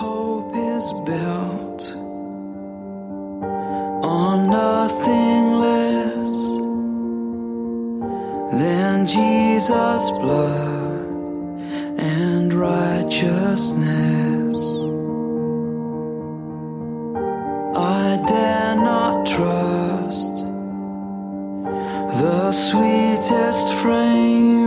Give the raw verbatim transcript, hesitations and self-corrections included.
hope is built on nothing less than Jesus' blood and righteousness. I dare not trust the sweetest frame